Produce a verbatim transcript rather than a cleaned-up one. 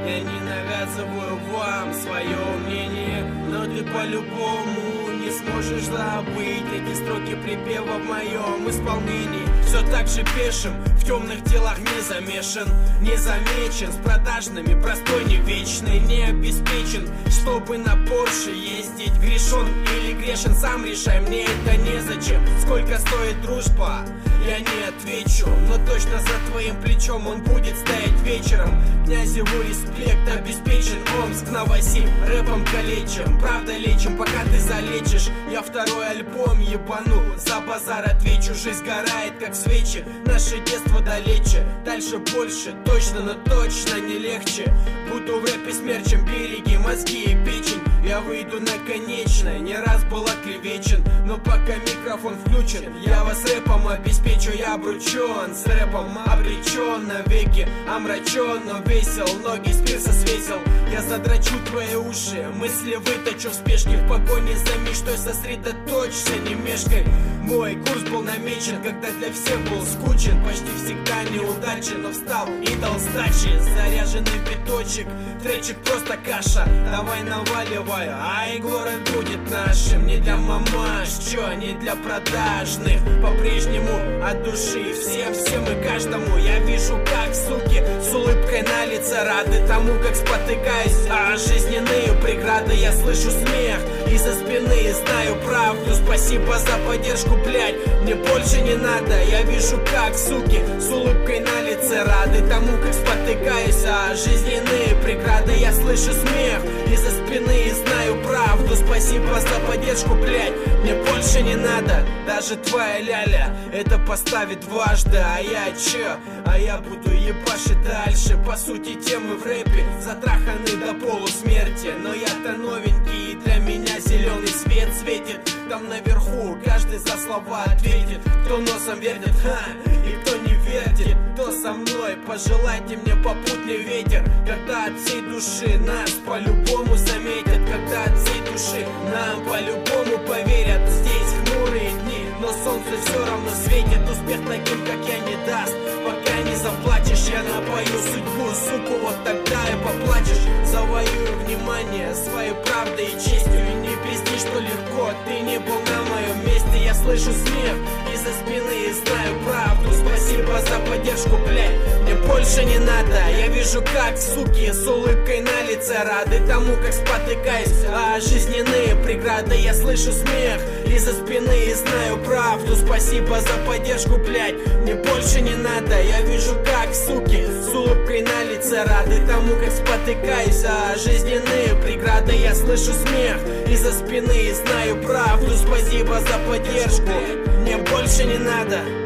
Я не навязываю вам свое мнение, но ты по-любому не сможешь забыть эти строки припева в моем исполнении. Все так же пешим, в темных делах не замешан, не замечен, с продажными, простой, не вечный, не обеспечен, чтобы на Порше ездить. Грешен или грешен, сам решай, мне это незачем. Сколько стоит дружба, я не отвечу, но точно за твоим плечом он будет стоять вечером. Князеву респект обеспечен, Омск, Новосиб, рэпом калечим, правда лечим, пока ты залечишь. Я второй альбом ебану, за базар отвечу. Жизнь горает, как свечи, наше детство далече. Дальше больше, точно, но точно не легче. Буду в рэпе смерчем, береги, мозги и печень. Я выйду на конечное, не раз был оклевечен, но пока микрофон включен, я вас рэпом обеспечу. Я обручен, с рэпом обречен навеки, омрачен, но весел, ноги с пирса свесил. Я задрачу твои уши, мысли выточу в спешке, в погоне за мечтой сосредоточься, не мешкай. Мой курс был намечен, когда для всех был скучен, почти всегда неудачен, но встал и дал сдачи. Заряженный биточек, тречек просто каша, давай наваливай, ай, город будет нашим. Не для мамаш, чё, не для продажных, по-прежнему от души всем, всем и каждому. Я вижу, как суки с улыбкой на лице рады тому, как спотыкаюсь, а жизненные преграды. Я слышу смех из-за спины и знаю правду. Спасибо за поддержку, блядь, мне больше не надо. Я вижу, как суки с улыбкой на лице рады тому, как спотыкаюсь, а жизненные преграды. Я слышу смех из-за спины и знаю правду. Спасибо за поддержку, блядь, мне больше не надо. Даже твоя ляля это поставит дважды, а я чё? А я буду ебашить дальше. По сути темы в рэпе затраханы до полусмерти, но я-то новенький, и для меня зеленый свет светит. Там наверху каждый за слова ответит, кто носом вертит, ха, и кто не вертит. Кто со мной, пожелайте мне попутный ветер, когда от всей души нас по-любому заметят, когда от всей души нам по-любому поверят. Здесь хмурые дни, но солнце все равно светит. Успех таким, как я, не даст, пока не заплачешь. Я напою судьбу, суку, вот тогда и поплачешь. Завоюю внимание своей правдой и честью, и не пизди, что легко, ты не был на моем месте. Я слышу смех из-за спины и знаю правду. Спасибо за поддержку, блядь, мне больше не надо. Я вижу, как суки с улыбкой на лице рады тому, как спотыкаюсь, а жизненные преграды. Я слышу смех из-за спины и знаю правду. Спасибо за поддержку, блядь, мне больше не надо. Я вижу, как суки с улыбкой на лице рады тому, как спотыкаюсь, а жизненные преграды. Я слышу смех из-за спины и знаю правду. Спасибо за поддержку, мне больше не надо.